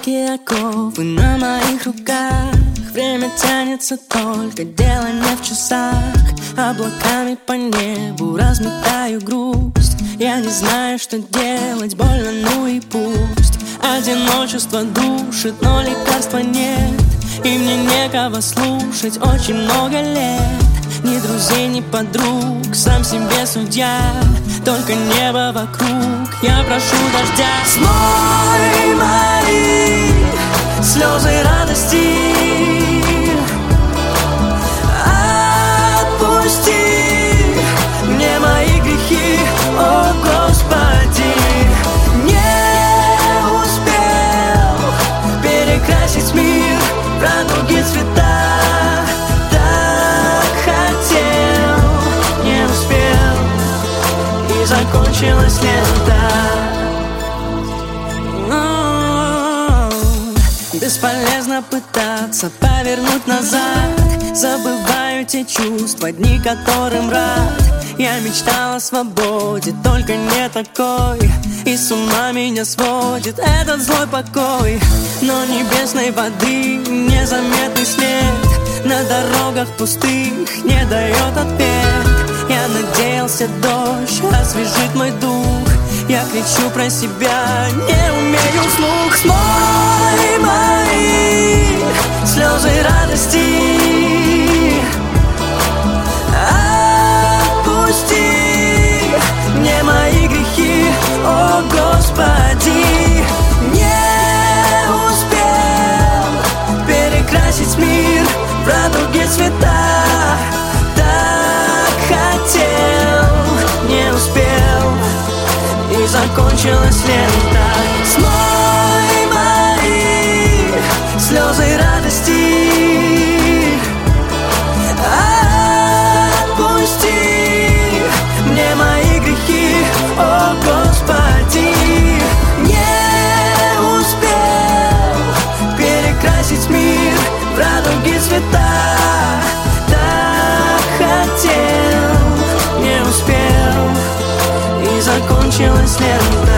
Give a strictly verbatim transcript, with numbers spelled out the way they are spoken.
Крепкие оковы на моих руках. Время тянется только, дело не в часах. Облаками по небу разметаю грусть. Я не знаю, что делать, больно, ну и пусть. Одиночество душит, но лекарства нет. И мне некого слушать очень много лет. Ни друзей, ни подруг, сам себе судья. Только небо вокруг, я прошу дождя. Смой мои слезы радости, отпусти мне мои грехи, о Господи. Не успел перекрасить мир в радуги цвета. Закончилась лента. Бесполезно пытаться повернуть назад. Забываю те чувства, дни которым рад. Я мечтал о свободе, только не такой. И с ума меня сводит этот злой покой. Но небесной воды незаметный след на дорогах пустых не дает ответ. Я надеялся, дождь освежит мой дух. Я кричу про себя, не умею вслух. Смой мои слезы радости, отпусти мне мои грехи, о Господи. Не успел перекрасить мир в радуги цвета. Не успел, и закончилась лента. Смой мои слезы радости, отпусти мне мои грехи, о Господи. Не успел перекрасить мир в радуги цвета. Так хотел, не успел, и закончилась лента.